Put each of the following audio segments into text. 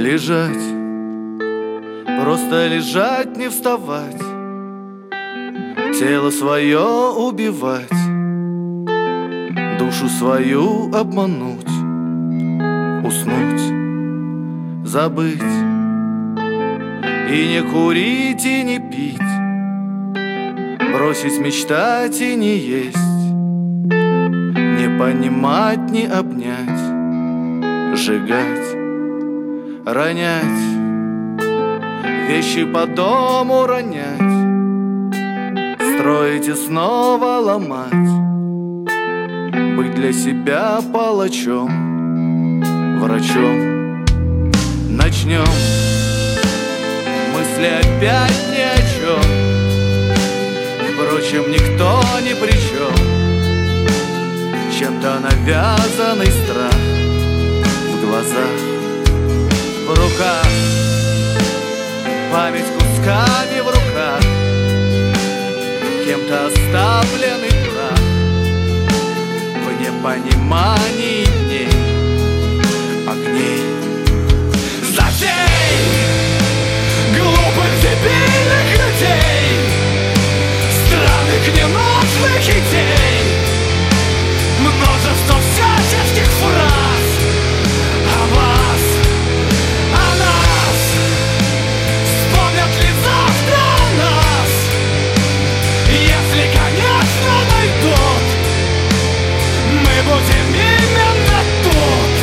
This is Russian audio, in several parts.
Лежать, просто лежать, не вставать, тело свое убивать, душу свою обмануть, уснуть, забыть, и не курить, и не пить, бросить мечтать и не есть, не понимать, не обнять, сжигать, ронять, вещи по дому ронять, строить и снова ломать, быть для себя палачом, врачом. Начнем мысли опять ни о чем, впрочем, никто ни при чем, чем-то навязанный страх в глазах, в руках, память кусками в руках, кем-то оставленный прах в непонимании дней, огней. Затей глупых дебильных людей, странных ненужных идей, множество всяческих фраз о вас, о нас. Вспомнят ли завтра нас? Если, конечно, найдут, мы будем именно тут.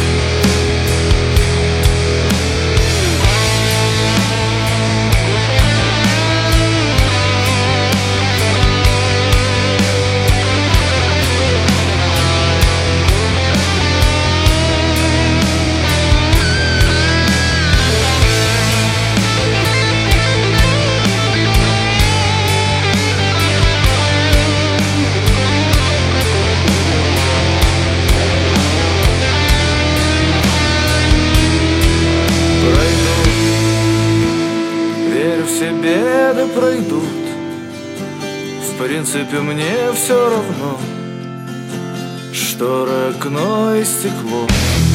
Все беды пройдут, в принципе мне все равно, шторы, окно и стекло.